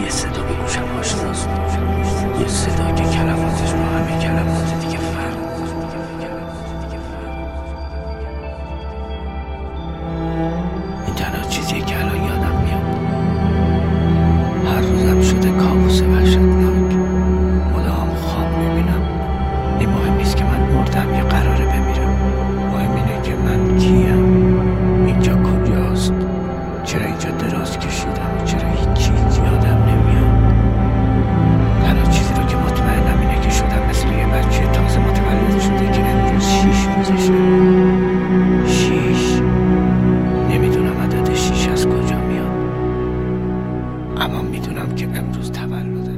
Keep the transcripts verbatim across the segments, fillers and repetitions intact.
یه صدا به گوشم آشناست، یه صدا که کلماتش با همه کلمات دیگه فرق این تنها چیزیه که الان یادم میاد. هر روزم شده کابوس وحشتناک، مدام خواب میبینم. این مهم نیست که من مردم یا قراره بمیرم، مهم اینه که من کیم، اینجا کجاست، چرا اینجا دراز کشیدم و چرا هیچ چیز یادم نمیاد. تنها چیزی رو که مطمئنم اینه که شدم مثل یه بچه تازه متولد شده که امروز شیش روزشه. شیش، نمیدونم عدد شیش از کجا میاد، اما میدونم که امروز تولدم.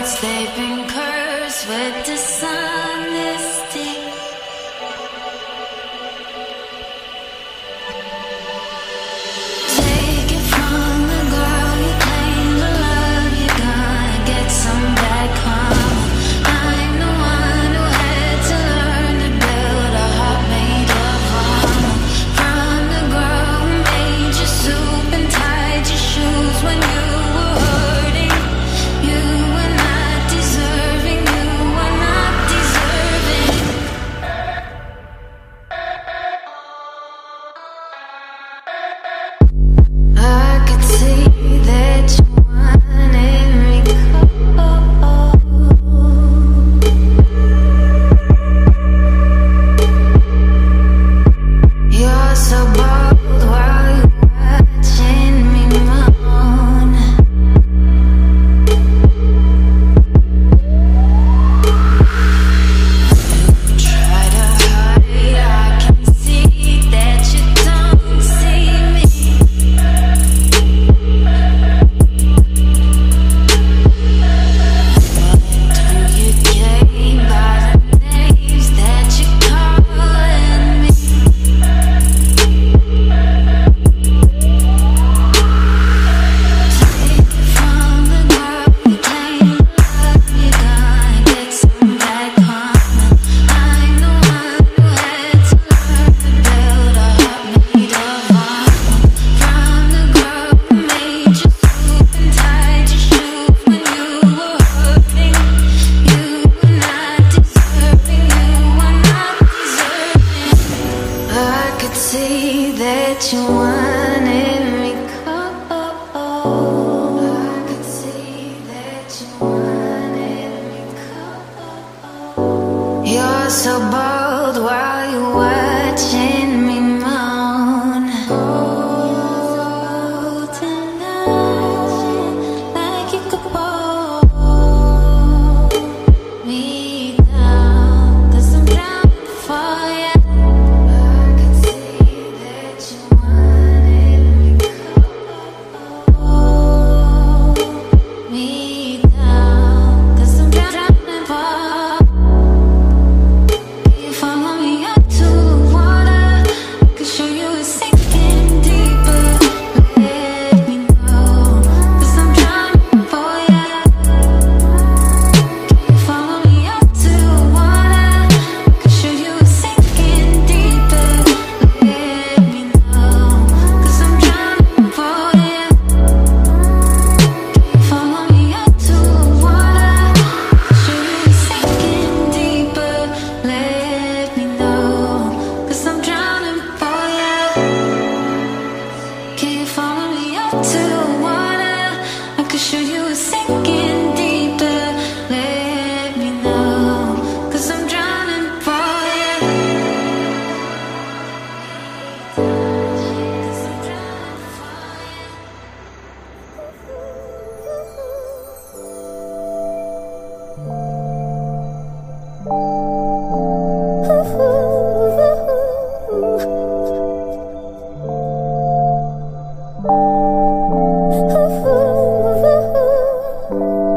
they've been cursed with dishonesty. Take it from the girl you claim to love, you're gonna get some back home. I'm the one who had to learn to build a heart made of armor. From the girl who made your soup and tied your shoes when you were hurting. You were not deserving, you were not deserving. I could see that you wanted me cold. You're so bold while you're watching me moan. Try to hide, I can see that you don't see me. Do you gain by the names that you're calling me? Take it from the girl you claim to love, you're gonna get some back home. I'm the one who had to learn to build a heart made of armor. From the girl who made your soup and tied your shoes when you were hurting. You were not deserving, you were not deserving. I could see that you wanted me cold. I could see that you wanted me cold. You're so bold while you're watching me moan. Oh, tonight, like you could hold me down, 'cause I'm drowning for you. I could see that you wanted me cold me down, 'cause I'm drowning for you. Follow me up to the water, I can show you it's sinking deeper. Let me know, 'cause I'm drowning for you. Follow me up to the water, I can show you it's sinking deeper. Let me know, 'cause I'm drowning for you. Follow me up to the water, show you it's sinking deeper. Let me know, 'cause I'm drowning for you. Can you follow me up to the water? I can show you it's sinking deeper. Let me know, 'cause I'm drowning for you. 'Cause I'm drowning for you.